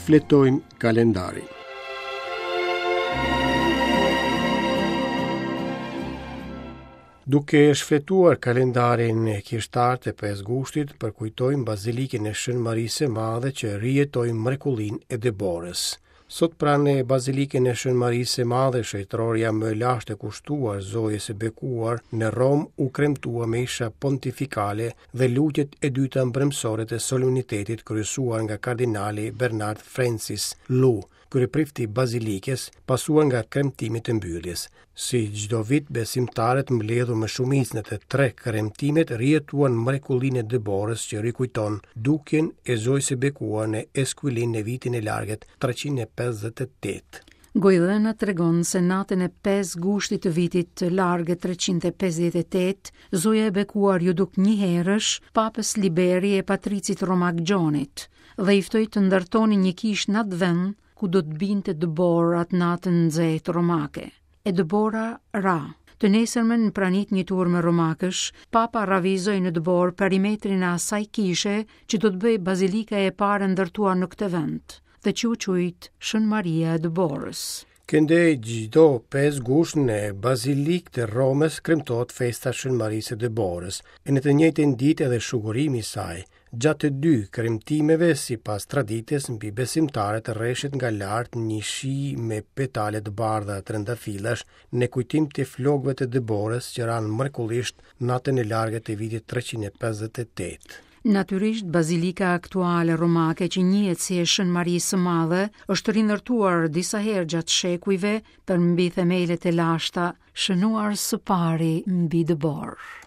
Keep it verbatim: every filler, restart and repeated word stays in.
Fletojmë kalendarin. Duke shfletuar kalendarin e kishtarë të pesë gushtit, përkujtojmë bazilikën e Shën Marisë së Madhe që rijetoi mrekullinë e Deborës. Sot pranë bazilikën e Shën Marisë së Madhe, shëjtëroria më lashtë e kushtuar zojës së bekuar në Rom u kremtua me isha pontifikale dhe lutjet e dyta mbrëmsore të solenitetit kryesuar nga kardinali Bernard Francis Lu, kryeprifti i bazilikës, pasuar nga kremtimit të mbylljes. Si çdo vit, besimtarët mbledhur me shumicën e të tre kremtimet rijetuan mrekullinë e Deborës që rikujton dukjen e zojës së bekuar në Esquilin në vitin e largët treqind e pesëdhjetë e tetë. Gojdhëna tregon se natën e pesë gushtit të vitit të largët treqind e pesëdhjetë e tetë, zoja e bekuar ju duk një herësh papës Liberi e patricit Romak Gjonit dhe i ftoi të ndërtoni një kishë në atë vend ku do të binte Debora atë natën nxehtë romake. E Debora ra. Të nesërmen në pranit një turme romakësh, papa ravizoi në Debor perimetrin e asaj kishe që do të bëj bazilika e parë ndërtuar në këtë vend, dhe që u quajt Shën Maria e Deborës. Këndej çdo pesë gusht në bazilikë të Romës kremtohet festa Shën Marisë së Deborës, e në të njëjtën ditë edhe shugurimi i saj. Gjatë të dy kremtimeve, sipas traditës, mbi besimtarët rreshet nga lart një shi me petale të bardha trëndafillash në kujtim të flokëve të Deborës që ranë mrekullisht natën e largët të vitit treqind e pesëdhjetë e tetë. Natyrisht, bazilika aktuale romake që njihet si e Shën Marisë së Madhe është rindërtuar disa herë gjatë shekujve për mbi themelet e lashta shënuar së pari mbi Debor.